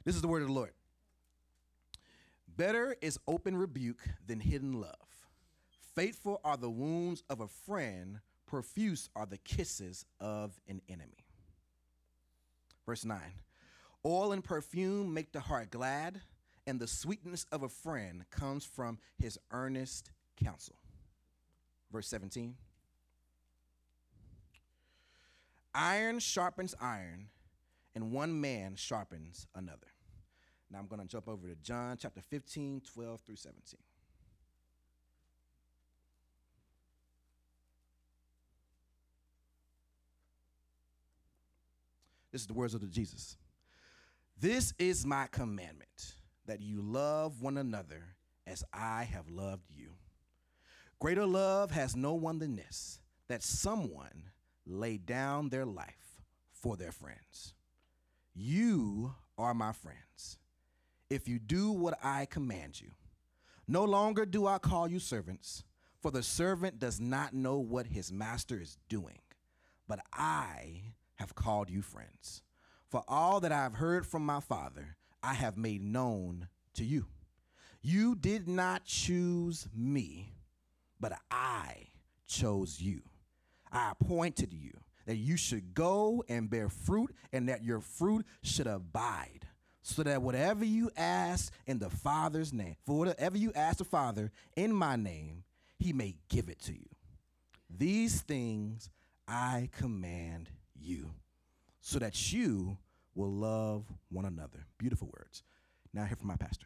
This is the word of the Lord. Better is open rebuke than hidden love. Faithful are the wounds of a friend, profuse are the kisses of an enemy. Verse 9. Oil and perfume make the heart glad, and the sweetness of a friend comes from his earnest counsel. Verse 17. Iron sharpens iron, and one man sharpens another. Now I'm going to jump over to John chapter 15, 12 through 17. This is the words of Jesus. This is my commandment, that you love one another as I have loved you. Greater love has no one than this, that someone lay down their life for their friends. You are my friends, if you do what I command you. No longer do I call you servants, for the servant does not know what his master is doing, but I have called you friends. For all that I have heard from my Father, I have made known to you. You did not choose me, but I chose you. I appointed you that you should go and bear fruit, and that your fruit should abide, so that whatever you ask in the Father's name, for whatever you ask the Father in my name, he may give it to you. These things I command you, so that you will love one another. Beautiful words. Now I hear from my pastor.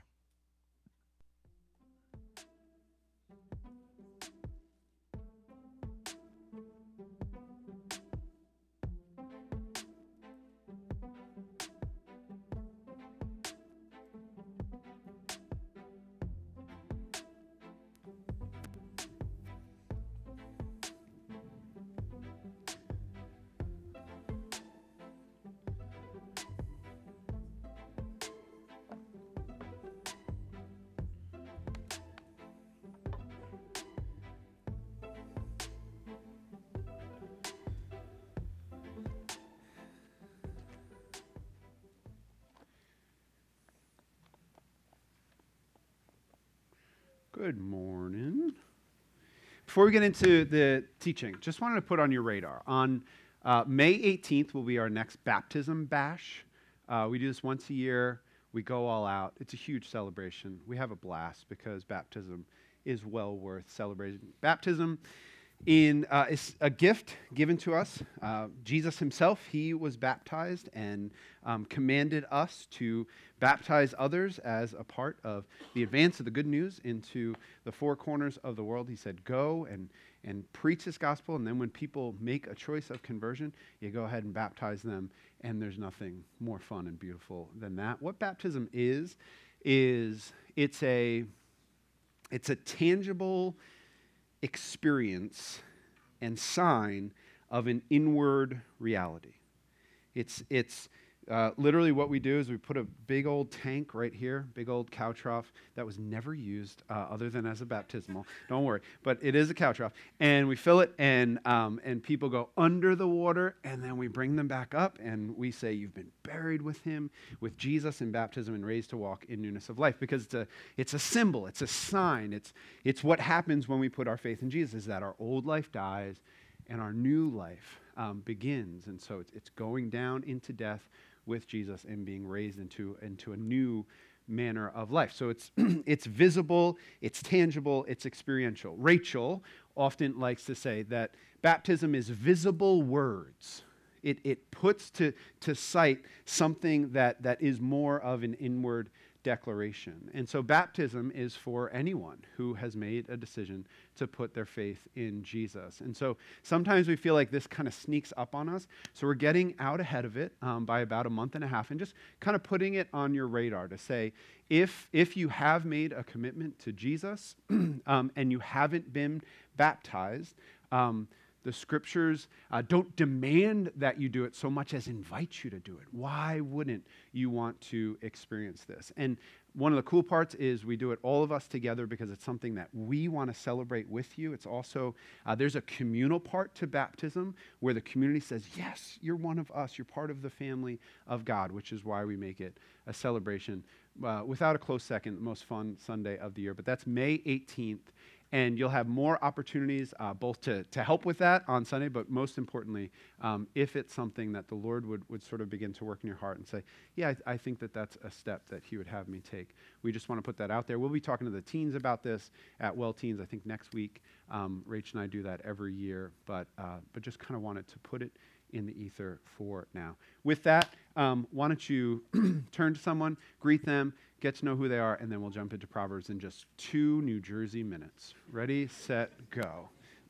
Good morning. Before we get into the teaching, just wanted to put on your radar. On May 18th will be our next baptism bash. We do this once a year. We go all out. It's a huge celebration. We have a blast because baptism is well worth celebrating. Baptism is a gift given to us. Jesus himself, he was baptized and commanded us to baptize others as a part of the advance of the good news into the four corners of the world. He said, go and preach this gospel, and then when people make a choice of conversion, you go ahead and baptize them, and there's nothing more fun and beautiful than that. What baptism is it's a tangible experience and sign of an inward reality. It's literally what we do is we put a big old tank right here, big old cow trough that was never used other than as a baptismal. Don't worry, but it is a cow trough, and we fill it, and people go under the water, and then we bring them back up, and we say, "You've been buried with him, with Jesus in baptism, and raised to walk in newness of life." Because it's a symbol, it's a sign, it's what happens when we put our faith in Jesus. Is that our old life dies, and our new life begins, and so it's going down into death with Jesus and being raised into a new manner of life. So it's it's visible, it's tangible, it's experiential. Rachel often likes to say that baptism is visible words. It puts to sight something that is more of an inward declaration. And so baptism is for anyone who has made a decision to put their faith in Jesus. And so sometimes we feel like this kind of sneaks up on us. So we're getting out ahead of it by about a month and a half and just kind of putting it on your radar to say, if you have made a commitment to Jesus and you haven't been baptized, The scriptures don't demand that you do it so much as invite you to do it. Why wouldn't you want to experience this? And one of the cool parts is we do it all of us together because it's something that we want to celebrate with you. It's also, there's a communal part to baptism where the community says, yes, you're one of us. You're part of the family of God, which is why we make it a celebration. Without a close second, the most fun Sunday of the year. But that's May 18th. And you'll have more opportunities both to help with that on Sunday, but most importantly, if it's something that the Lord would sort of begin to work in your heart and say, yeah, I think that that's a step that he would have me take. We just want to put that out there. We'll be talking to the teens about this at Well Teens, I think next week. Rach and I do that every year, but just kind of wanted to put it in the ether for now. With that, why don't you turn to someone, greet them, get to know who they are, and then we'll jump into Proverbs in just 2 New Jersey minutes. Ready, set, go.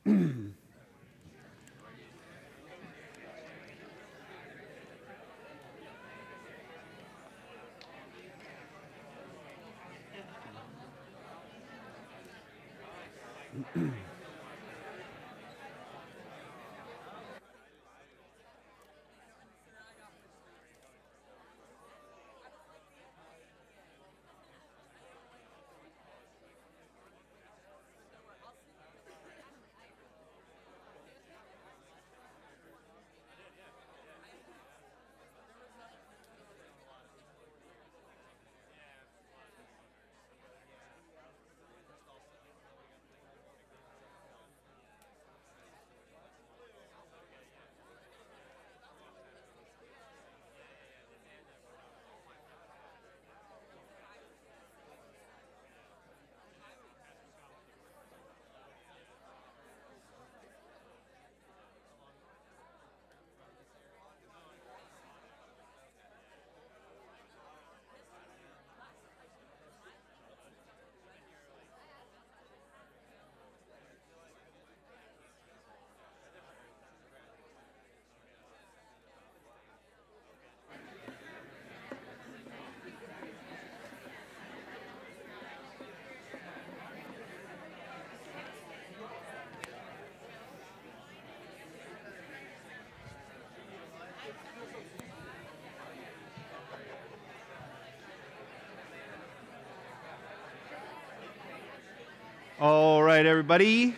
All right, everybody.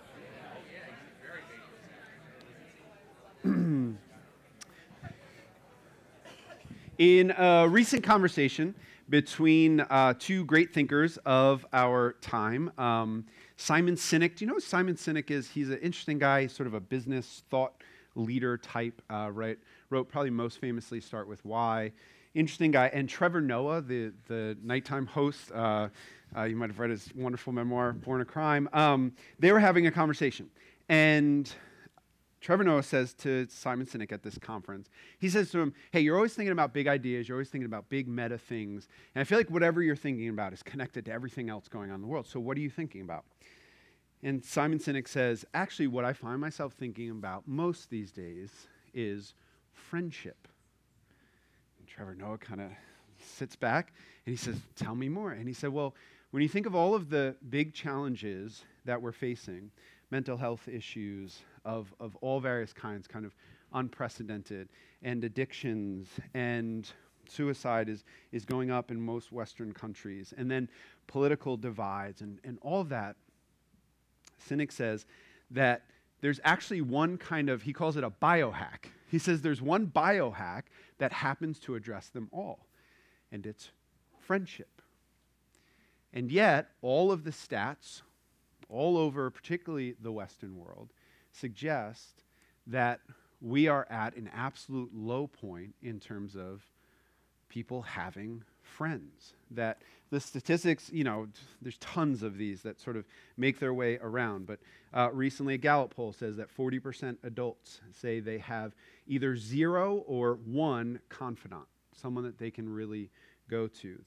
In a recent conversation between 2 great thinkers of our time, Simon Sinek. Do you know who Simon Sinek is? He's an interesting guy, he's sort of a business thought leader type, right? Wrote probably most famously Start With Why. Interesting guy. And Trevor Noah, the nighttime host, you might have read his wonderful memoir, Born a Crime. They were having a conversation. And Trevor Noah says to Simon Sinek at this conference, he says to him, hey, you're always thinking about big ideas. You're always thinking about big meta things. And I feel like whatever you're thinking about is connected to everything else going on in the world. So what are you thinking about? And Simon Sinek says, actually, what I find myself thinking about most these days is friendship. And Trevor Noah kind of sits back and he says, tell me more. And he said, well, when you think of all of the big challenges that we're facing, mental health issues of all various kinds, kind of unprecedented, and addictions, and suicide is going up in most Western countries, and then political divides, and all of that, Sinek says that there's actually one kind of, he calls it a biohack. He says there's one biohack that happens to address them all, and it's friendship. And yet, all of the stats all over, particularly the Western world, suggest that we are at an absolute low point in terms of people having friends. That the statistics, there's tons of these that sort of make their way around. But recently a Gallup poll says that 40% adults say they have either 0 or 1 confidant, someone that they can really go to.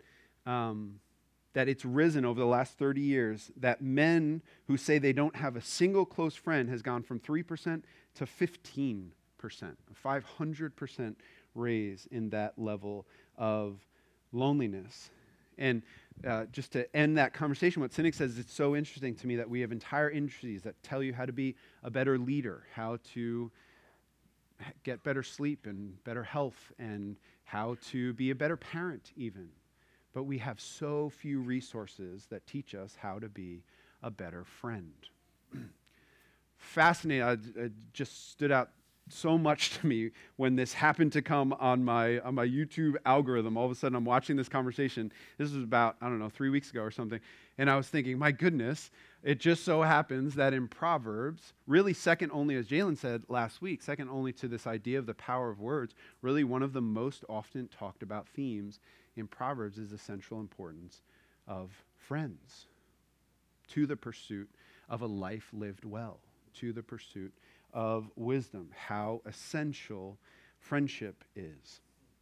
That it's risen over the last 30 years, that men who say they don't have a single close friend has gone from 3% to 15%, a 500% raise in that level of loneliness. And just to end that conversation, what Cynic says, it's so interesting to me that we have entire industries that tell you how to be a better leader, how to get better sleep and better health, and how to be a better parent even. But we have so few resources that teach us how to be a better friend. Fascinating. It just stood out so much to me when this happened to come on my YouTube algorithm. All of a sudden, I'm watching this conversation. This was about, 3 weeks ago or something. And I was thinking, my goodness, it just so happens that in Proverbs, really second only, as Jalen said last week, second only to this idea of the power of words, really one of the most often talked about themes in Proverbs is the central importance of friends to the pursuit of a life lived well, to the pursuit of wisdom, how essential friendship is.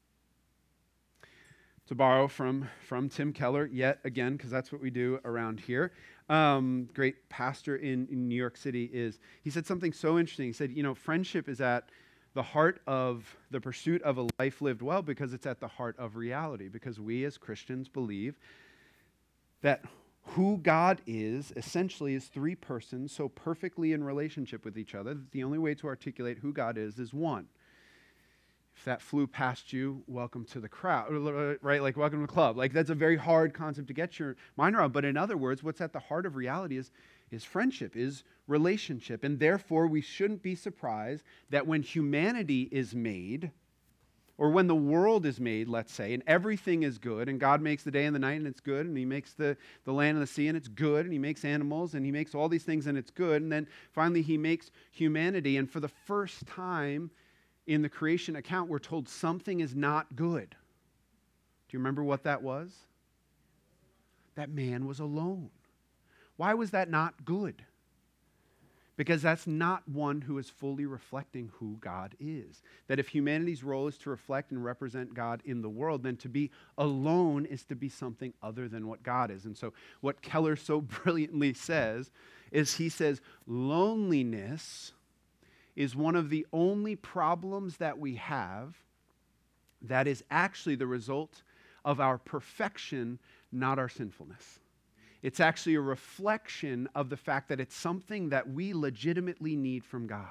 To borrow from Tim Keller, yet again, because that's what we do around here, great pastor in New York City, he said something so interesting. He said, friendship is at the heart of the pursuit of a life lived well because it's at the heart of reality, because we as Christians believe that who God is essentially is three persons so perfectly in relationship with each other that the only way to articulate who God is one. If that flew past you, welcome to the crowd, right? Like, welcome to the club. Like, that's a very hard concept to get your mind around. But in other words, what's at the heart of reality is friendship, is relationship. And therefore, we shouldn't be surprised that when humanity is made, or when the world is made, let's say, and everything is good, and God makes the day and the night and it's good, and he makes the land and the sea and it's good, and he makes animals and he makes all these things and it's good, and then finally he makes humanity, and for the first time in the creation account, we're told something is not good. Do you remember what that was? That man was alone. Why was that not good? Because that's not one who is fully reflecting who God is. That if humanity's role is to reflect and represent God in the world, then to be alone is to be something other than what God is. And so what Keller so brilliantly says is he says, loneliness is one of the only problems that we have that is actually the result of our perfection, not our sinfulness. It's actually a reflection of the fact that it's something that we legitimately need from God.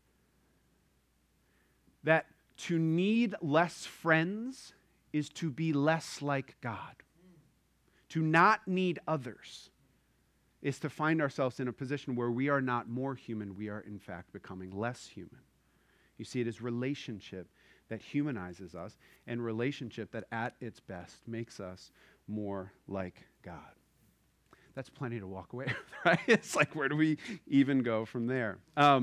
That to need less friends is to be less like God. To not need others is to find ourselves in a position where we are not more human, we are in fact becoming less human. You see, it is relationship that humanizes us, and relationship that at its best makes us more like God. That's plenty to walk away with, right? It's like, where do we even go from there? I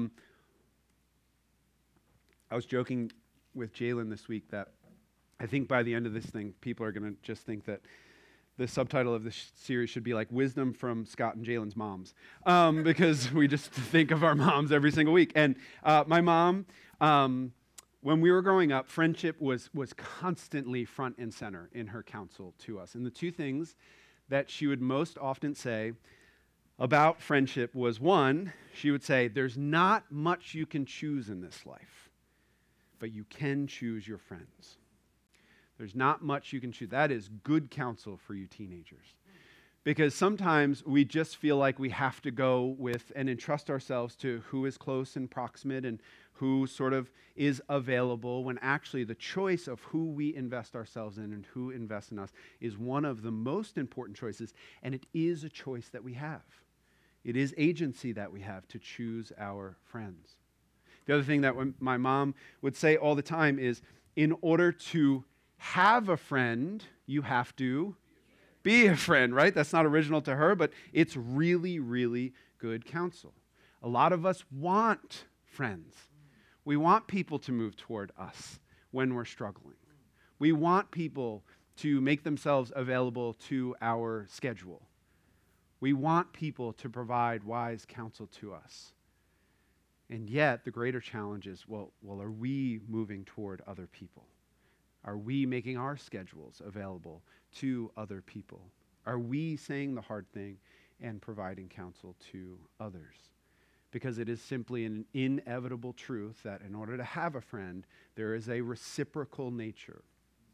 was joking with Jalen this week that I think by the end of this thing, people are going to just think that the subtitle of this series should be like Wisdom from Scott and Jalen's Moms, because we just think of our moms every single week. And my mom, when we were growing up, friendship was constantly front and center in her counsel to us. And the two things that she would most often say about friendship was, one, she would say, there's not much you can choose in this life, but you can choose your friends. There's not much you can choose. That is good counsel for you teenagers. Because sometimes we just feel like we have to go with and entrust ourselves to who is close and proximate and who sort of is available, when actually the choice of who we invest ourselves in and who invests in us is one of the most important choices, and it is a choice that we have. It is agency that we have to choose our friends. The other thing that my mom would say all the time is, in order to have a friend, you have to be a friend, right? That's not original to her, but it's really, really good counsel. A lot of us want friends. We want people to move toward us when we're struggling. We want people to make themselves available to our schedule. We want people to provide wise counsel to us. And yet, the greater challenge is, well, are we moving toward other people? Are we making our schedules available to other people? Are we saying the hard thing and providing counsel to others? Because it is simply an inevitable truth that in order to have a friend, there is a reciprocal nature.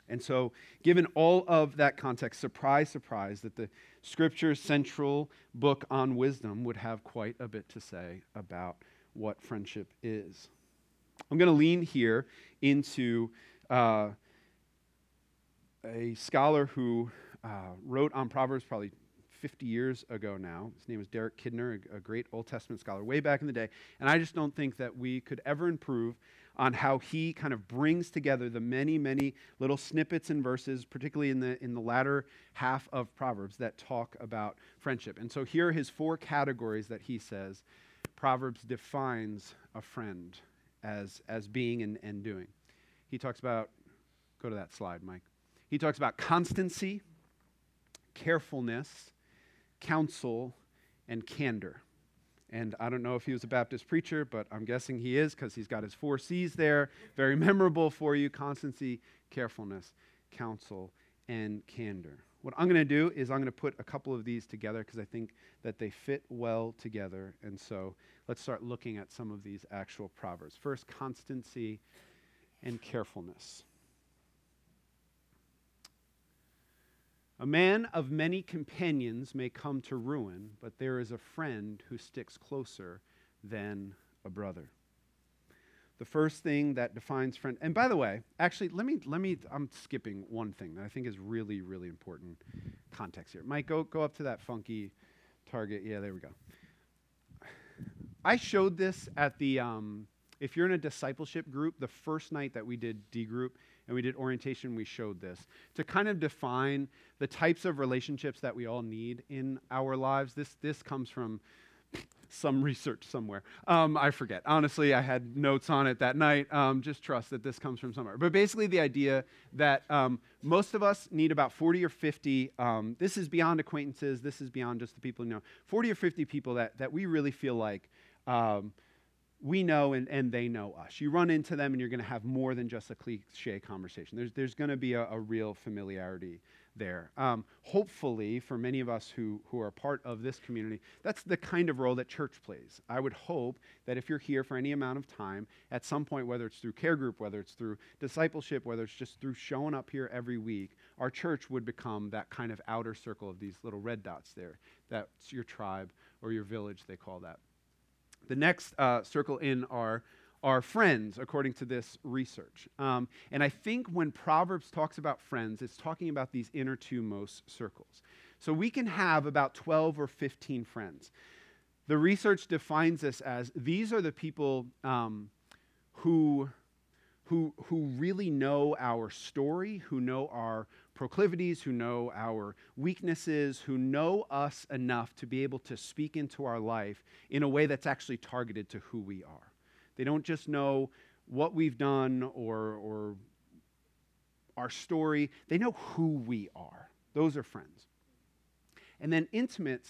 And so, given all of that context, surprise, surprise, that the Scripture's central book on wisdom would have quite a bit to say about what friendship is. I'm going to lean here into a scholar who wrote on Proverbs probably 50 years ago now. His name is Derek Kidner, a great Old Testament scholar way back in the day. And I just don't think that we could ever improve on how he kind of brings together the many, many little snippets and verses, particularly in the latter half of Proverbs, that talk about friendship. And so here are his 4 categories that he says Proverbs defines a friend as being and doing. He talks about, go to that slide, Mike. He talks about constancy, carefulness, counsel, and candor. And I don't know if he was a Baptist preacher, but I'm guessing he is because he's got his 4 C's there. Very memorable for you: constancy, carefulness, counsel, and candor. What I'm going to do is I'm going to put a couple of these together because I think that they fit well together. And so let's start looking at some of these actual proverbs. First, constancy and carefulness. A man of many companions may come to ruin, but there is a friend who sticks closer than a brother. The first thing that defines friend, and by the way, actually, let me, I'm skipping one thing that I think is really, really important context here. Mike, go up to that funky target. Yeah, there we go. I showed this at the, if you're in a discipleship group, the first night that we did D group and we did orientation, we showed this to kind of define the types of relationships that we all need in our lives. This comes from some research somewhere. I forget. Honestly, I had notes on it that night. Just trust that this comes from somewhere. But basically the idea that most of us need about 40 or 50, this is beyond acquaintances, this is beyond just the people you know, 40 or 50 people that we really feel like we know and they know us. You run into them and you're going to have more than just a cliche conversation. There's going to be a real familiarity there. Hopefully, for many of us who are part of this community, that's the kind of role that church plays. I would hope that if you're here for any amount of time, at some point, whether it's through care group, whether it's through discipleship, whether it's just through showing up here every week, our church would become that kind of outer circle of these little red dots there. That's your tribe or your village, they call that. The next circle in are friends, according to this research. And I think when Proverbs talks about friends, it's talking about these inner 2 most circles. So we can have about 12 or 15 friends. The research defines this as these are the people who really know our story, who know our proclivities, who know our weaknesses, who know us enough to be able to speak into our life in a way that's actually targeted to who we are. They don't just know what we've done or our story. They know who we are. Those are friends. And then intimates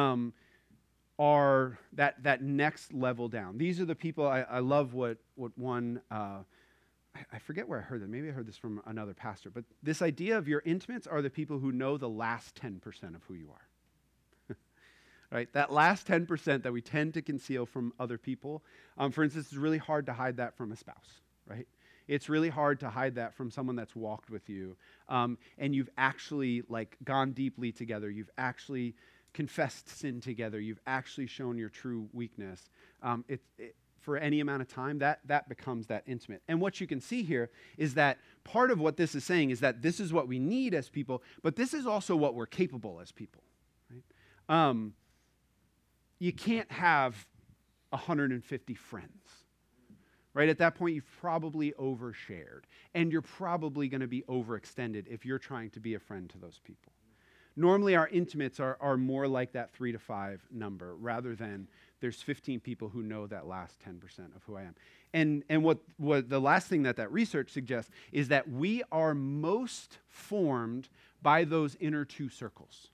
are that next level down. These are the people, I love what one... I forget where I heard that. Maybe I heard this from another pastor. But this idea of your intimates are the people who know the last 10% of who you are. Right? That last 10% that we tend to conceal from other people. For instance, it's really hard to hide that from a spouse. Right? It's really hard to hide that from someone that's walked with you. And you've actually gone deeply together. You've actually confessed sin together. You've actually shown your true weakness. For any amount of time, that becomes that intimate. And what you can see here is that part of what this is saying is that this is what we need as people, but this is also what we're capable as people. Right? You can't have 150 friends. Right? At that point, you've probably overshared, and you're probably going to be overextended if you're trying to be a friend to those people. Normally, our intimates are more like that 3 to 5 number rather than there's 15 people who know that last 10% of who I am. And what the last thing that research suggests is that we are most formed by those inner 2 circles.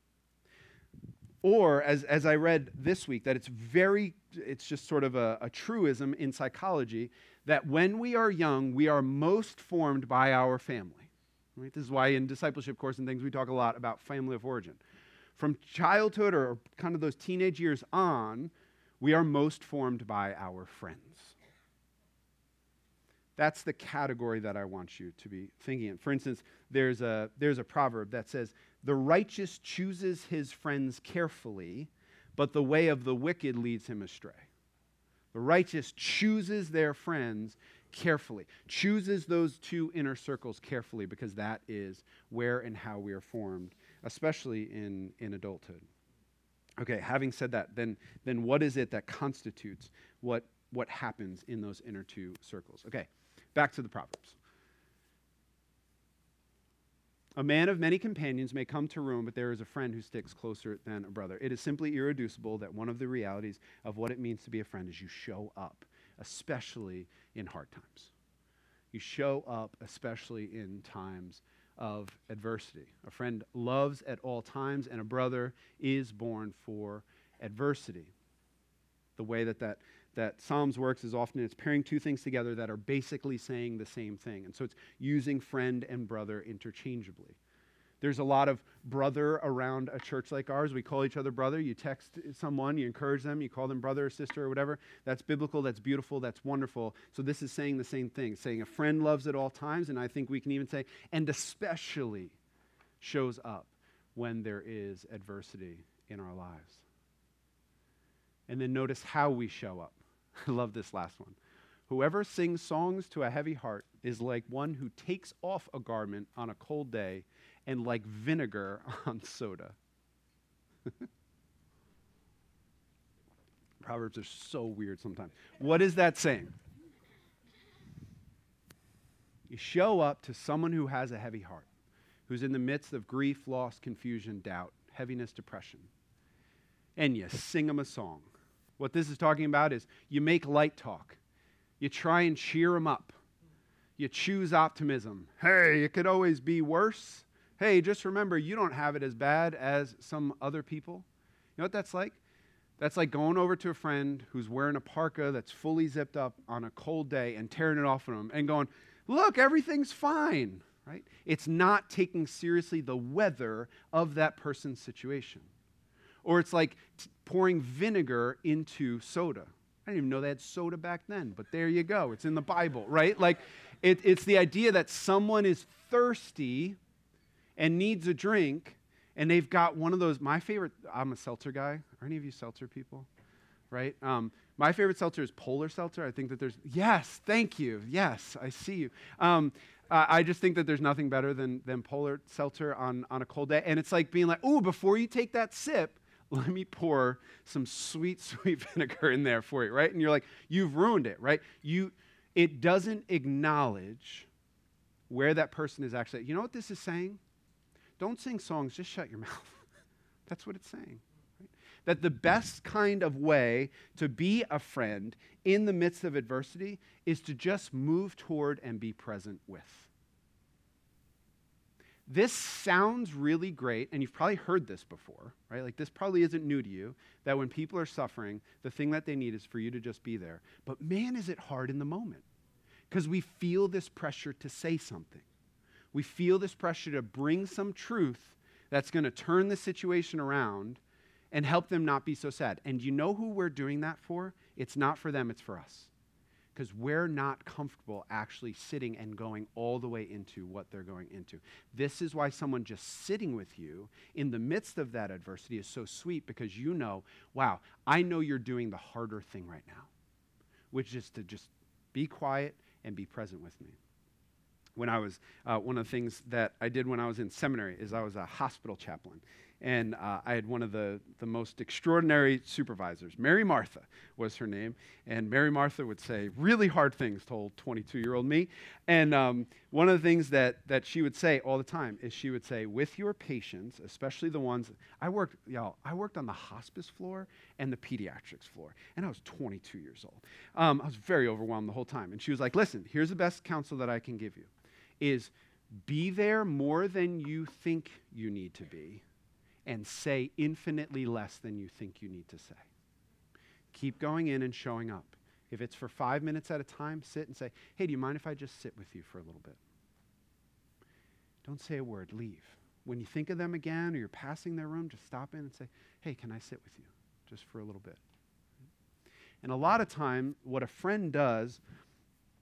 Or, as I read this week, that it's just sort of a truism in psychology that when we are young, we are most formed by our family. Right? This is why in discipleship course and things we talk a lot about family of origin. From childhood or kind of those teenage years on, we are most formed by our friends. That's the category that I want you to be thinking in. For instance, there's a proverb that says, "The righteous chooses his friends carefully, but the way of the wicked leads him astray." The righteous chooses their friends carefully, chooses those two inner circles carefully, because that is where and how we are formed, especially in adulthood. Okay, having said that, then what is it that constitutes what happens in those inner two circles? Okay, back to the Proverbs. "A man of many companions may come to ruin, but there is a friend who sticks closer than a brother." It is simply irreducible that one of the realities of what it means to be a friend is you show up, especially in hard times. You show up, especially in times of adversity. A friend loves at all times, and a brother is born for adversity. The way that Psalms works is often it's pairing two things together that are basically saying the same thing. And so it's using friend and brother interchangeably. There's a lot of brother around a church like ours. We call each other brother. You text someone, you encourage them, you call them brother or sister or whatever. That's biblical, that's beautiful, that's wonderful. So this is saying the same thing, saying a friend loves at all times, and I think we can even say, and especially shows up when there is adversity in our lives. And then notice how we show up. I love this last one. "Whoever sings songs to a heavy heart is like one who takes off a garment on a cold day and like vinegar on soda." Proverbs are so weird sometimes. What is that saying? You show up to someone who has a heavy heart, who's in the midst of grief, loss, confusion, doubt, heaviness, depression, and you sing them a song. What this is talking about is you make light talk. You try and cheer them up. You choose optimism. Hey, it could always be worse. Hey, just remember, you don't have it as bad as some other people. You know what that's like? That's like going over to a friend who's wearing a parka that's fully zipped up on a cold day and tearing it off on them and going, "Look, everything's fine," right? It's not taking seriously the weather of that person's situation. Or it's like pouring vinegar into soda. I didn't even know they had soda back then, but there you go. It's in the Bible, right? Like, it's the idea that someone is thirsty and needs a drink, and they've got one of those. My favorite, I'm a seltzer guy. Are any of you seltzer people? Right? My favorite seltzer is Polar Seltzer. I think that yes, thank you. Yes, I see you. I just think that there's nothing better than Polar Seltzer on a cold day. And it's like being like, "Ooh, before you take that sip, let me pour some sweet, sweet vinegar in there for you," right? And you're like, you've ruined it, right? It doesn't acknowledge where that person is actually. You know what this is saying? Don't sing songs, just shut your mouth. That's what it's saying. Right? That the best kind of way to be a friend in the midst of adversity is to just move toward and be present with. This sounds really great, and you've probably heard this before, right? Like, this probably isn't new to you, that when people are suffering, the thing that they need is for you to just be there. But man, is it hard in the moment, because we feel this pressure to say something. We feel this pressure to bring some truth that's going to turn the situation around and help them not be so sad. And you know who we're doing that for? It's not for them, it's for us. Because we're not comfortable actually sitting and going all the way into what they're going into. This is why someone just sitting with you in the midst of that adversity is so sweet, because you know, wow, I know you're doing the harder thing right now, which is to just be quiet and be present with me. When I was, one of the things that I did when I was in seminary is I was a hospital chaplain. And I had one of the most extraordinary supervisors. Mary Martha was her name. And Mary Martha would say really hard things to old 22-year-old me. And one of the things that she would say all the time is she would say, with your patients, especially the ones, I worked on the hospice floor and the pediatrics floor. And I was 22 years old. I was very overwhelmed the whole time. And she was like, listen, here's the best counsel that I can give you, is be there more than you think you need to be, and say infinitely less than you think you need to say. Keep going in and showing up. If it's for 5 minutes at a time, sit and say, hey, do you mind if I just sit with you for a little bit? Don't say a word, leave. When you think of them again or you're passing their room, just stop in and say, hey, can I sit with you just for a little bit? And a lot of time, what a friend does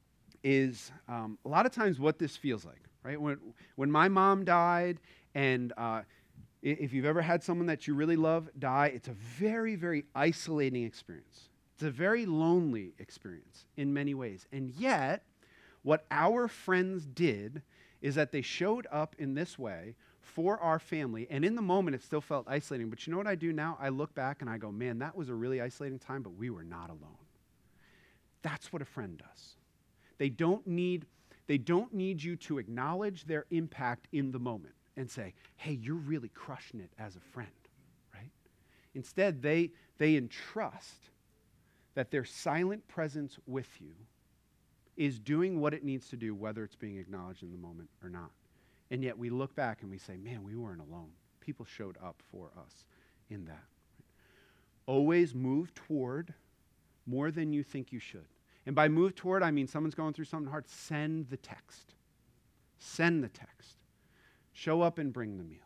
is a lot of times what this feels like, right? When my mom died, and if you've ever had someone that you really love die, it's a very, very isolating experience. It's a very lonely experience in many ways. And yet, what our friends did is that they showed up in this way for our family. And in the moment, it still felt isolating. But you know what I do now? I look back and I go, man, that was a really isolating time, but we were not alone. That's what a friend does. They don't need you to acknowledge their impact in the moment and say, hey, you're really crushing it as a friend, right? Instead, they entrust that their silent presence with you is doing what it needs to do, whether it's being acknowledged in the moment or not. And yet we look back and we say, man, we weren't alone. People showed up for us in that. Always move toward more than you think you should. And by move toward, I mean someone's going through something hard. Send the text. Send the text. Show up and bring the meal.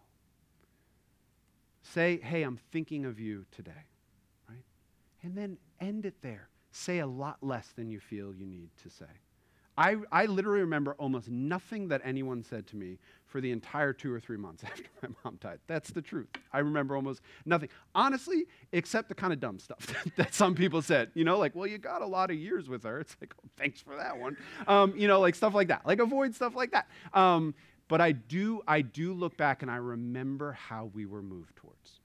Say, hey, I'm thinking of you today, right? And then end it there. Say a lot less than you feel you need to say. I literally remember almost nothing that anyone said to me for the entire 2 or 3 months after my mom died. That's the truth. I remember almost nothing. Honestly, except the kind of dumb stuff that some people said. You know, like, well, you got a lot of years with her. It's like, oh, thanks for that one. You know, like stuff like that. Like avoid stuff like that. But I do look back and I remember how we were moved towards.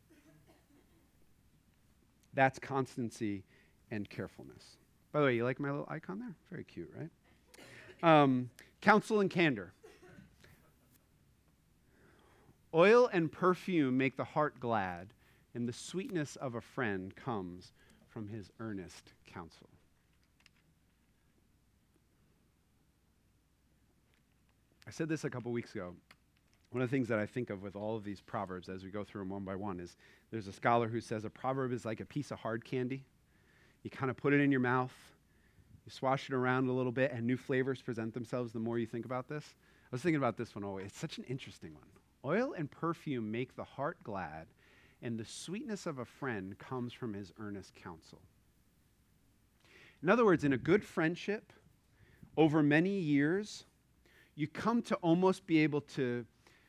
That's constancy and carefulness. By the way, you like my little icon there? Very cute, right? Counsel and candor. Oil and perfume make the heart glad, and the sweetness of a friend comes from his earnest counsel. I said this a couple weeks ago. One of the things that I think of with all of these proverbs as we go through them one by one is there's a scholar who says a proverb is like a piece of hard candy. You kind of put it in your mouth, you swash it around a little bit, and new flavors present themselves the more you think about this. I was thinking about this one always. It's such an interesting one. Oil and perfume make the heart glad, and the sweetness of a friend comes from his earnest counsel. In other words, in a good friendship, over many years, you come to almost be able to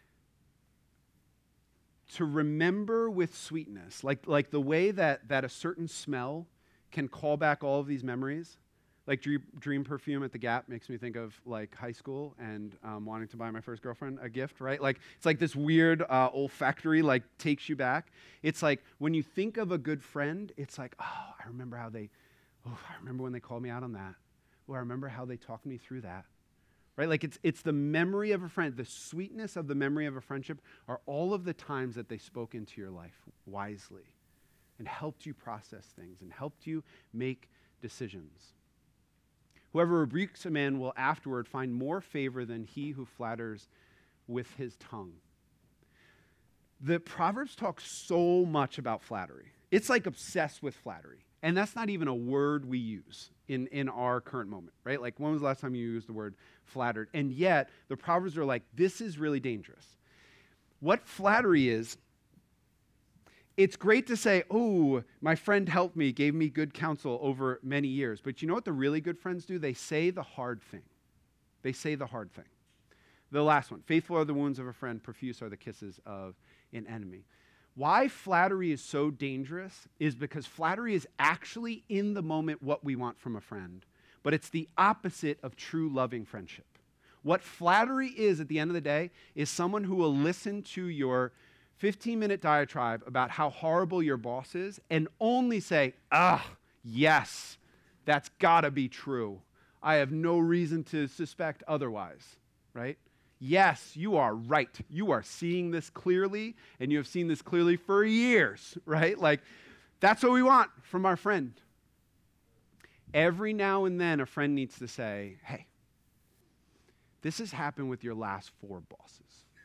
remember with sweetness, like the way that a certain smell can call back all of these memories. Like dream perfume at the Gap makes me think of like high school and wanting to buy my first girlfriend a gift, right? Like it's like this weird olfactory like takes you back. It's like when you think of a good friend, it's like, oh, I remember when they called me out on that. Oh, I remember how they talked me through that. Right? Like it's the memory of a friend. The sweetness of the memory of a friendship are all of the times that they spoke into your life wisely and helped you process things and helped you make decisions. Whoever rebukes a man will afterward find more favor than he who flatters with his tongue. The Proverbs talk so much about flattery. It's like obsessed with flattery. And that's not even a word we use in our current moment, right? Like when was the last time you used the word flattered? And yet the Proverbs are like, this is really dangerous. What flattery is, it's great to say, oh, my friend helped me, gave me good counsel over many years. But you know what the really good friends do? They say the hard thing. They say the hard thing. The last one, faithful are the wounds of a friend, profuse are the kisses of an enemy. Why flattery is so dangerous is because flattery is actually in the moment what we want from a friend, but it's the opposite of true loving friendship. What flattery is at the end of the day is someone who will listen to your 15-minute diatribe about how horrible your boss is and only say, yes, that's gotta be true. I have no reason to suspect otherwise, right? Yes, you are right. You are seeing this clearly, and you have seen this clearly for years, right? Like, that's what we want from our friend. Every now and then, a friend needs to say, hey, this has happened with your last 4 bosses.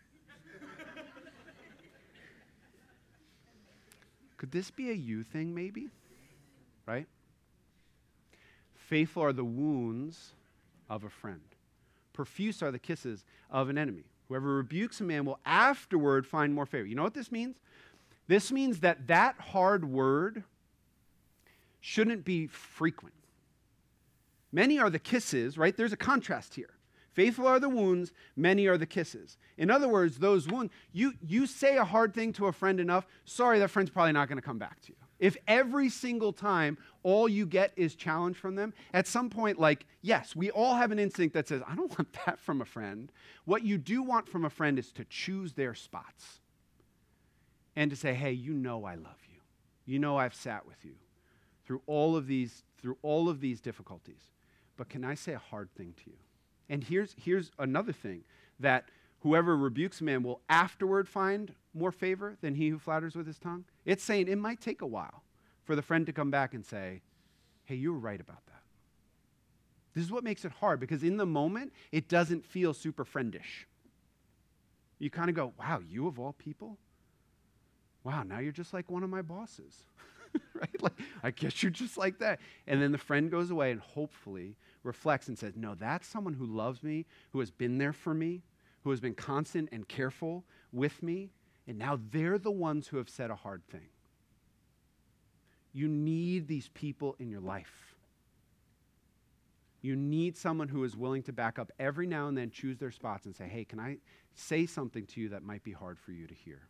Could this be a you thing, maybe? Right? Faithful are the wounds of a friend. Profuse are the kisses of an enemy. Whoever rebukes a man will afterward find more favor. You know what this means? This means that hard word shouldn't be frequent. Many are the kisses, right? There's a contrast here. Faithful are the wounds, many are the kisses. In other words, those wounds, you say a hard thing to a friend enough, sorry, that friend's probably not going to come back to you. If every single time all you get is challenge from them, at some point, like, yes, we all have an instinct that says, I don't want that from a friend. What you do want from a friend is to choose their spots and to say, hey, you know I love you. You know I've sat with you through all of these difficulties. But can I say a hard thing to you? And here's another thing, that whoever rebukes a man will afterward find more favor than he who flatters with his tongue. It's saying it might take a while for the friend to come back and say, hey, you were right about that. This is what makes it hard, because in the moment, it doesn't feel super friendish. You kind of go, wow, you of all people? Wow, now you're just like one of my bosses. Right? Like, I guess you're just like that. And then the friend goes away and hopefully reflects and says, no, that's someone who loves me, who has been there for me, who has been constant and careful with me, and now they're the ones who have said a hard thing. You need these people in your life. You need someone who is willing to back up every now and then, choose their spots and say, hey, can I say something to you that might be hard for you to hear?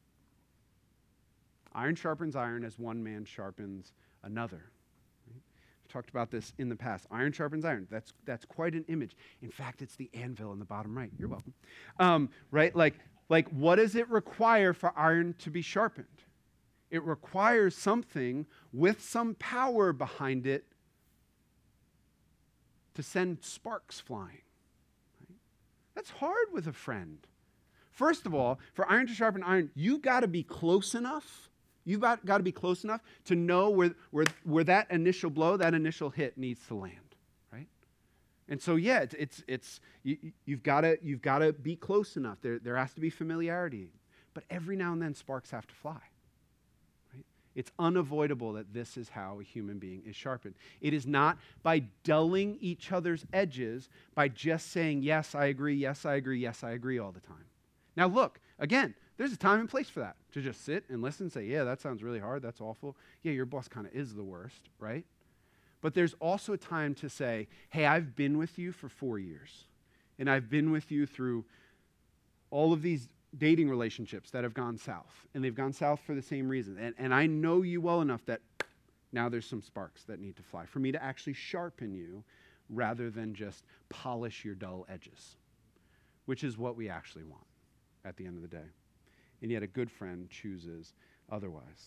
Iron sharpens iron as one man sharpens another. Right? We've talked about this in the past. Iron sharpens iron. That's quite an image. In fact, it's the anvil in the bottom right. You're welcome. Right? Like, what does it require for iron to be sharpened? It requires something with some power behind it to send sparks flying. Right? That's hard with a friend. First of all, for iron to sharpen iron, you've got to be close enough. You've got to be close enough to know where that initial blow, that initial hit needs to land, right? And so, yeah, you've got to be close enough. There has to be familiarity, but every now and then sparks have to fly. Right? It's unavoidable that this is how a human being is sharpened. It is not by dulling each other's edges, by just saying yes, I agree, yes, I agree, yes, I agree all the time. Now, look again. There's a time and place for that, to just sit and listen and say, yeah, that sounds really hard. That's awful. Yeah, your boss kind of is the worst, right? But there's also a time to say, hey, I've been with you for 4 years, and I've been with you through all of these dating relationships that have gone south, and they've gone south for the same reason. And I know you well enough that now there's some sparks that need to fly for me to actually sharpen you rather than just polish your dull edges, which is what we actually want at the end of the day. And yet a good friend chooses otherwise.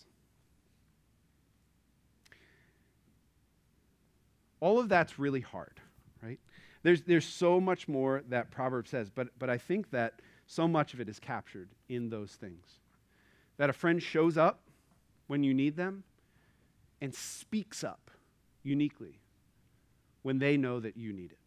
All of that's really hard, right? There's so much more that Proverbs says, but I think that so much of it is captured in those things. That a friend shows up when you need them and speaks up uniquely when they know that you need it.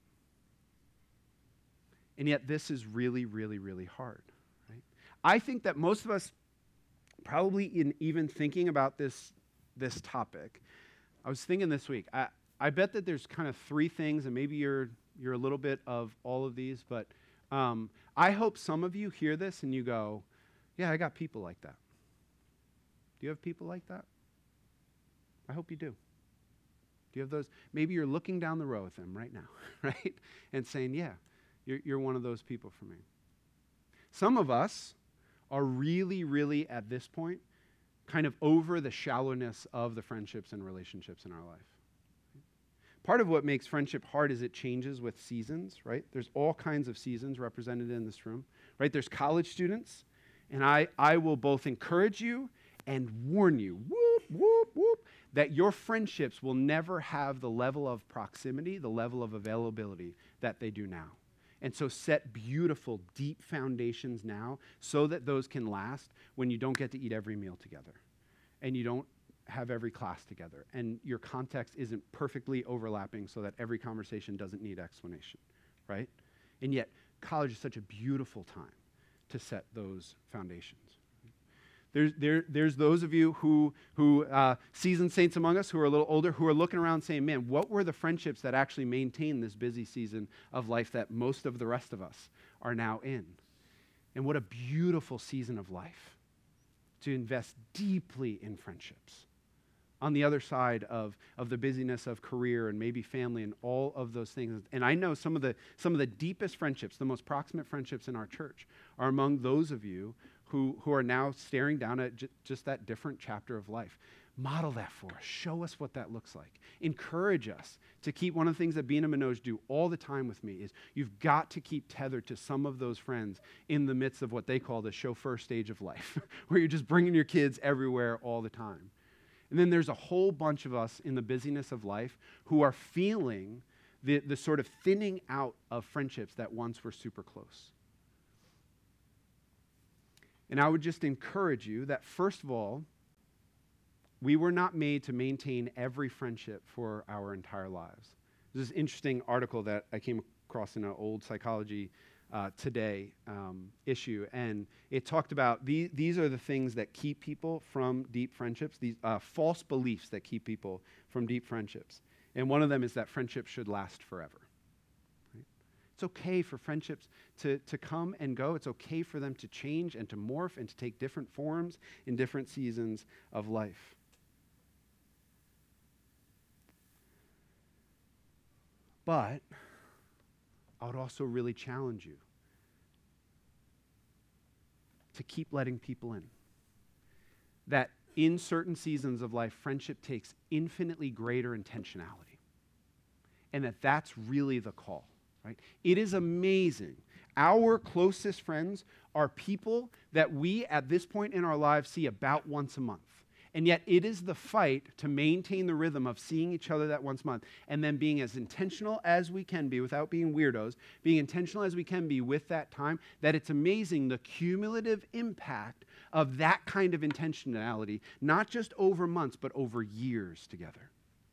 And yet this is really, really, really hard. I think that most of us, probably in even thinking about this topic, I was thinking this week, I bet that there's kind of 3 things, and maybe you're a little bit of all of these, but I hope some of you hear this and you go, yeah, I got people like that. Do you have people like that? I hope you do. Do you have those? Maybe you're looking down the row with them right now, right? And saying, yeah, you're one of those people for me. Some of us are really, really, at this point, kind of over the shallowness of the friendships and relationships in our life. Part of what makes friendship hard is it changes with seasons, right? There's all kinds of seasons represented in this room, right? There's college students, and I will both encourage you and warn you, whoop, whoop, whoop, that your friendships will never have the level of proximity, the level of availability that they do now. And so set beautiful, deep foundations now so that those can last when you don't get to eat every meal together and you don't have every class together and your context isn't perfectly overlapping so that every conversation doesn't need explanation, right? And yet, college is such a beautiful time to set those foundations. There's those of you who seasoned saints among us who are a little older, who are looking around saying, man, what were the friendships that actually maintained this busy season of life that most of the rest of us are now in? And what a beautiful season of life to invest deeply in friendships. on the other side of the busyness of career and maybe family and all of those things. And I know some of the deepest friendships, the most proximate friendships in our church are among those of you who are now staring down at just that different chapter of life. Model that for us. Show us what that looks like. Encourage us to keep. One of the things that Bean and Manoj do all the time with me is you've got to keep tethered to some of those friends in the midst of what they call the chauffeur stage of life, where you're just bringing your kids everywhere all the time. And then there's a whole bunch of us in the busyness of life who are feeling the sort of thinning out of friendships that once were super close. And I would just encourage you that, first of all, we were not made to maintain every friendship for our entire lives. There's this interesting article that I came across in an old Psychology Today issue, and it talked about these are the things that keep people from deep friendships, these false beliefs that keep people from deep friendships. And one of them is that friendships should last forever. Right? It's okay for friendships to come and go. It's okay for them to change and to morph and to take different forms in different seasons of life. But I would also really challenge you to keep letting people in. That in certain seasons of life, friendship takes infinitely greater intentionality. And that's really the call, right? It is amazing. Our closest friends are people that we, at this point in our lives, see about once a month. And yet it is the fight to maintain the rhythm of seeing each other that once a month and then being as intentional as we can be without being weirdos, being intentional as we can be with that time, that it's amazing the cumulative impact of that kind of intentionality, not just over months, but over years together.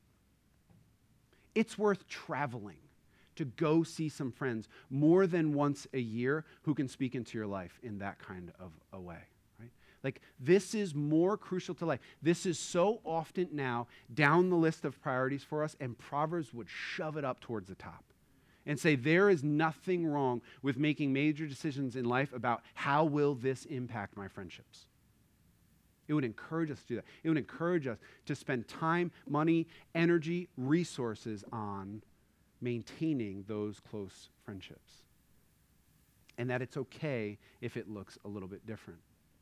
It's worth traveling to go see some friends more than once a year who can speak into your life in that kind of a way. Like, this is more crucial to life. This is so often now down the list of priorities for us, and Proverbs would shove it up towards the top and say there is nothing wrong with making major decisions in life about how will this impact my friendships. It would encourage us to do that. It would encourage us to spend time, money, energy, resources on maintaining those close friendships. And that it's okay if it looks a little bit different.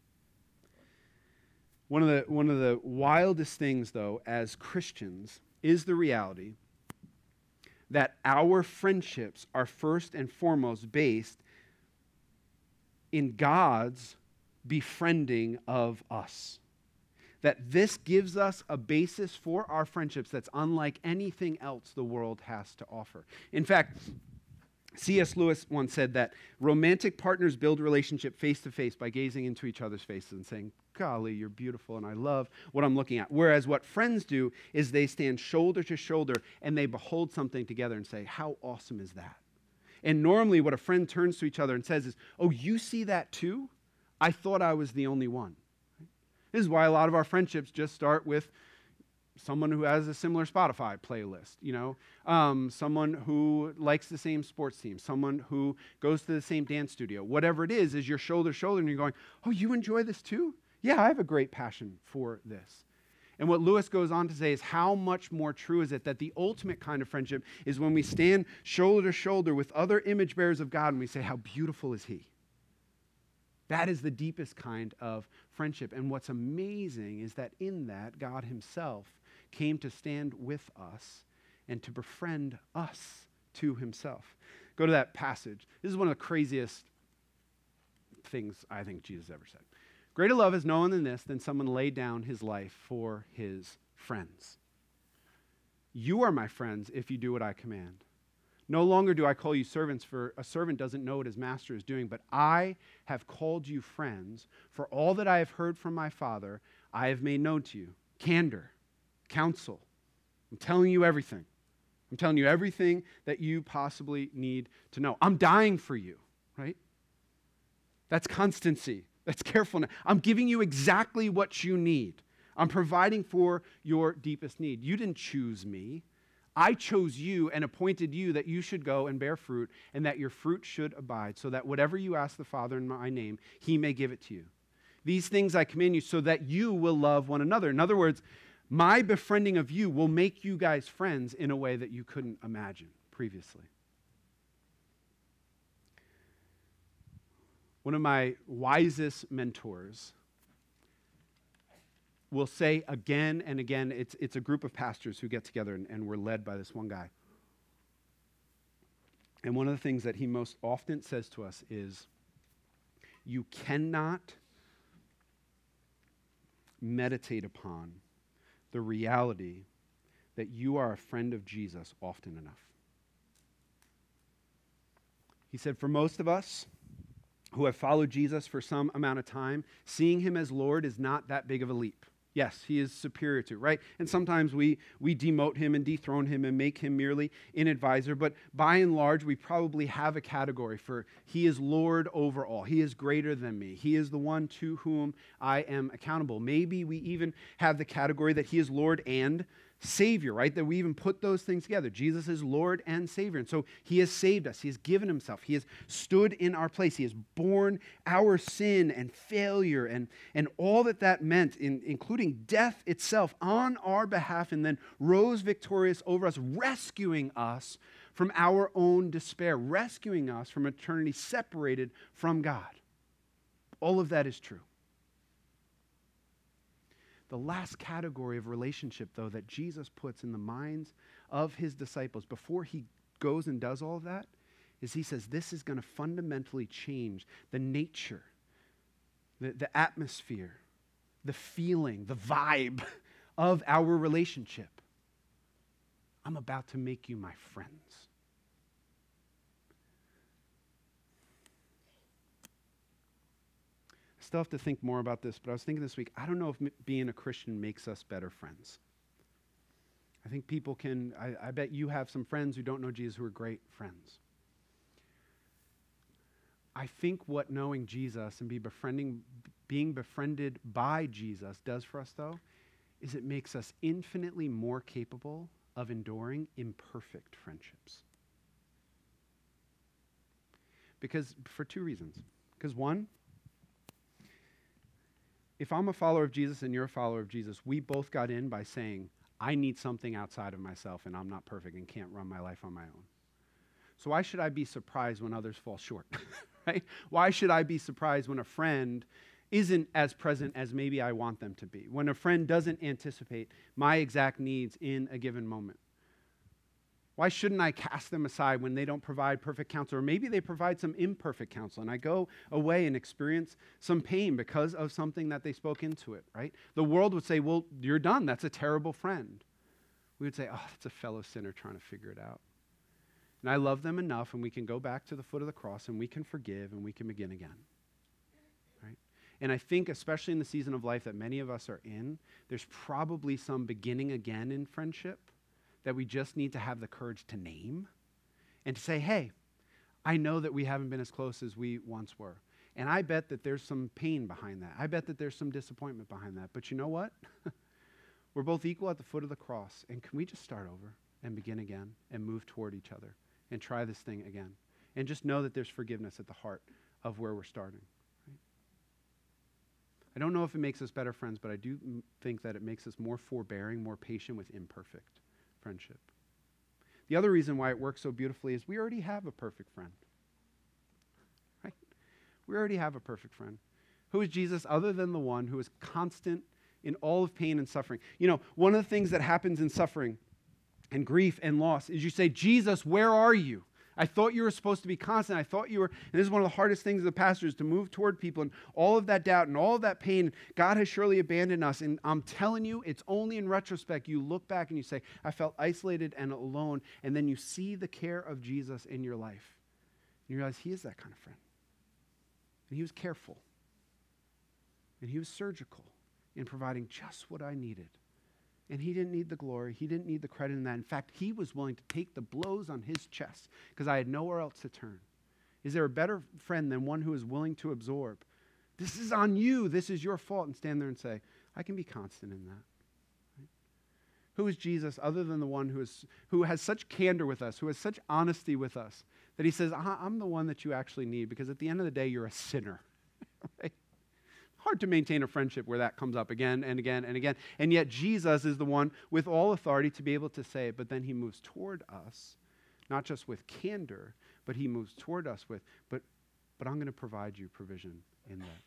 One of the wildest things, though, as Christians, is the reality that our friendships are first and foremost based in God's befriending of us. That this gives us a basis for our friendships that's unlike anything else the world has to offer. In fact, C.S. Lewis once said that romantic partners build relationship face to face by gazing into each other's faces and saying, golly, you're beautiful and I love what I'm looking at. Whereas what friends do is they stand shoulder to shoulder and they behold something together and say, how awesome is that? And normally what a friend turns to each other and says is, oh, you see that too? I thought I was the only one. This is why a lot of our friendships just start with someone who has a similar Spotify playlist, someone who likes the same sports team, someone who goes to the same dance studio. Whatever it is you're shoulder to shoulder and you're going, oh, you enjoy this too? Yeah, I have a great passion for this. And what Lewis goes on to say is how much more true is it that the ultimate kind of friendship is when we stand shoulder to shoulder with other image bearers of God and we say, how beautiful is he? That is the deepest kind of friendship. And what's amazing is that in that, God himself came to stand with us and to befriend us to himself. Go to that passage. This is one of the craziest things I think Jesus ever said. Greater love is no one than this, than someone laid down his life for his friends. You are my friends if you do what I command. No longer do I call you servants, for a servant doesn't know what his master is doing, but I have called you friends, for all that I have heard from my Father, I have made known to you. Candor, counsel. I'm telling you everything. I'm telling you everything that you possibly need to know. I'm dying for you, right? That's constancy. That's carefulness. I'm giving you exactly what you need. I'm providing for your deepest need. You didn't choose me. I chose you and appointed you that you should go and bear fruit and that your fruit should abide, so that whatever you ask the Father in my name, he may give it to you. These things I command you so that you will love one another. In other words, My befriending of you will make you guys friends in a way that you couldn't imagine previously. One of my wisest mentors will say again and again, it's a group of pastors who get together and we're led by this one guy. And one of the things that he most often says to us is, you cannot meditate upon the reality that you are a friend of Jesus often enough. He said, for most of us who have followed Jesus for some amount of time, seeing him as Lord is not that big of a leap. Yes, he is superior to, right? And sometimes we demote him and dethrone him and make him merely an advisor, but by and large, we probably have a category for he is Lord over all. He is greater than me. He is the one to whom I am accountable. Maybe we even have the category that he is Lord and Savior, right? That we even put those things together. Jesus is Lord and Savior. And so he has saved us. He has given himself. He has stood in our place. He has borne our sin and failure and all that meant, including death itself, on our behalf, and then rose victorious over us, rescuing us from our own despair, rescuing us from eternity separated from God. All of that is true. The last category of relationship, though, that Jesus puts in the minds of his disciples before he goes and does all of that, is he says this is going to fundamentally change the nature, the atmosphere, the feeling, the vibe of our relationship. I'm about to make you my friends. Still have to think more about this, but I was thinking this week, I don't know if being a Christian makes us better friends. I think people can, I bet you have some friends who don't know Jesus who are great friends. I think what knowing Jesus and being befriended by Jesus does for us, though, is it makes us infinitely more capable of enduring imperfect friendships. For two reasons. Because one, if I'm a follower of Jesus and you're a follower of Jesus, we both got in by saying, I need something outside of myself and I'm not perfect and can't run my life on my own. So why should I be surprised when others fall short, right? Why should I be surprised when a friend isn't as present as maybe I want them to be? When a friend doesn't anticipate my exact needs in a given moment? Why shouldn't I cast them aside when they don't provide perfect counsel? Or maybe they provide some imperfect counsel and I go away and experience some pain because of something that they spoke into it, right? The world would say, well, you're done. That's a terrible friend. We would say, oh, that's a fellow sinner trying to figure it out. And I love them enough and we can go back to the foot of the cross and we can forgive and we can begin again, right? And I think especially in the season of life that many of us are in, there's probably some beginning again in friendship that we just need to have the courage to name and to say, hey, I know that we haven't been as close as we once were. And I bet that there's some pain behind that. I bet that there's some disappointment behind that. But you know what? We're both equal at the foot of the cross. And can we just start over and begin again and move toward each other and try this thing again? And just know that there's forgiveness at the heart of where we're starting. Right? I don't know if it makes us better friends, but I do think that it makes us more forbearing, more patient with imperfect friendship. The other reason why it works so beautifully is we already have a perfect friend. Right? We already have a perfect friend. Who is Jesus other than the one who is constant in all of pain and suffering? You know, one of the things that happens in suffering and grief and loss is you say, Jesus, where are you? I thought you were supposed to be constant. I thought you were, and this is one of the hardest things as a pastor is to move toward people and all of that doubt and all of that pain. God has surely abandoned us. And I'm telling you, it's only in retrospect you look back and you say, I felt isolated and alone. And then you see the care of Jesus in your life. And you realize he is that kind of friend. And he was careful. And he was surgical in providing just what I needed. And he didn't need the glory. He didn't need the credit in that. In fact, he was willing to take the blows on his chest because I had nowhere else to turn. Is there a better friend than one who is willing to absorb? This is on you. This is your fault. And stand there and say, I can be constant in that. Right? Who is Jesus other than the one who has such candor with us, who has such honesty with us, that he says, I'm the one that you actually need because at the end of the day, you're a sinner. Right? hard to maintain a friendship where that comes up again and again and again. And yet Jesus is the one with all authority to be able to say it, but then he moves toward us, not just with candor, but he moves toward us with, but I'm going to provide you provision in that.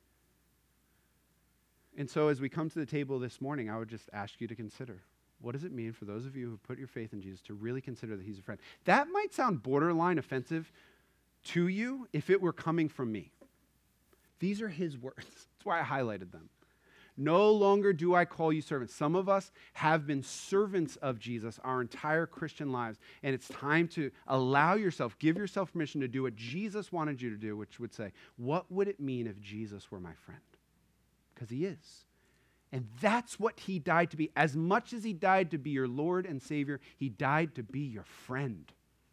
And so as we come to the table this morning, I would just ask you to consider, what does it mean for those of you who put your faith in Jesus to really consider that he's a friend? That might sound borderline offensive to you if it were coming from me. These are his words. That's why I highlighted them. No longer do I call you servants. Some of us have been servants of Jesus our entire Christian lives, and it's time to allow yourself, give yourself permission to do what Jesus wanted you to do, which would say, what would it mean if Jesus were my friend? Because he is. And that's what he died to be. As much as he died to be your Lord and Savior, he died to be your friend.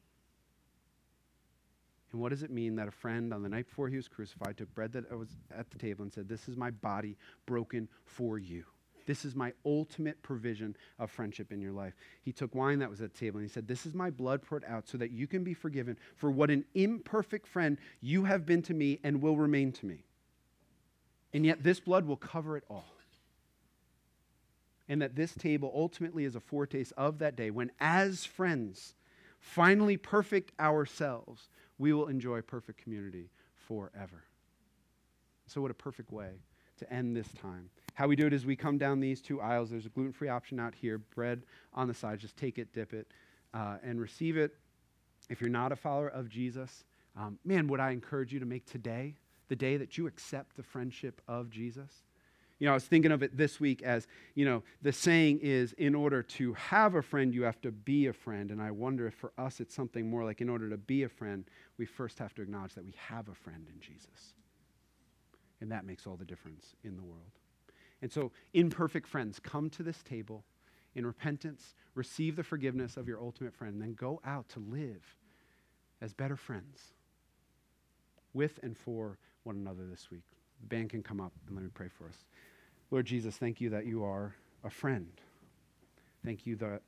And what does it mean that a friend on the night before he was crucified took bread that was at the table and said, this is my body broken for you. This is my ultimate provision of friendship in your life. He took wine that was at the table and he said, this is my blood poured out so that you can be forgiven for what an imperfect friend you have been to me and will remain to me. And yet this blood will cover it all. And that this table ultimately is a foretaste of that day when, as friends, finally perfect ourselves, we will enjoy perfect community forever. So what a perfect way to end this time. How we do it is we come down these two aisles. There's a gluten-free option out here, bread on the side. Just take it, dip it, and receive it. If you're not a follower of Jesus, would I encourage you to make today the day that you accept the friendship of Jesus? You know, I was thinking of it this week as, the saying is, in order to have a friend, you have to be a friend. And I wonder if for us it's something more like, in order to be a friend, we first have to acknowledge that we have a friend in Jesus. And that makes all the difference in the world. And so, imperfect friends, come to this table in repentance, receive the forgiveness of your ultimate friend, and then go out to live as better friends with and for one another this week. The band can come up and let me pray for us. Lord Jesus, thank you that you are a friend. Thank you that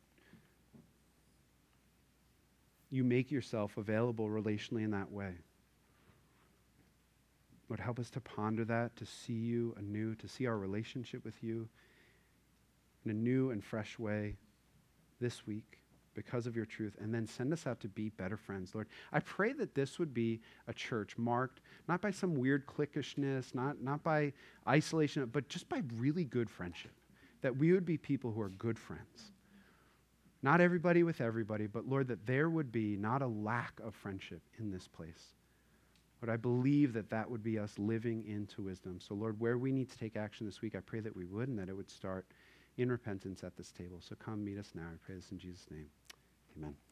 you make yourself available relationally in that way. Lord, help us to ponder that, to see you anew, to see our relationship with you in a new and fresh way this week because of your truth, and then send us out to be better friends, Lord. I pray that this would be a church marked not by some weird cliquishness, not by isolation, but just by really good friendship, that we would be people who are good friends. Not everybody with everybody, but Lord, that there would be not a lack of friendship in this place. Lord, I believe that that would be us living into wisdom. So Lord, where we need to take action this week, I pray that we would, and that it would start in repentance at this table. So come meet us now. I pray this in Jesus' name. Amen.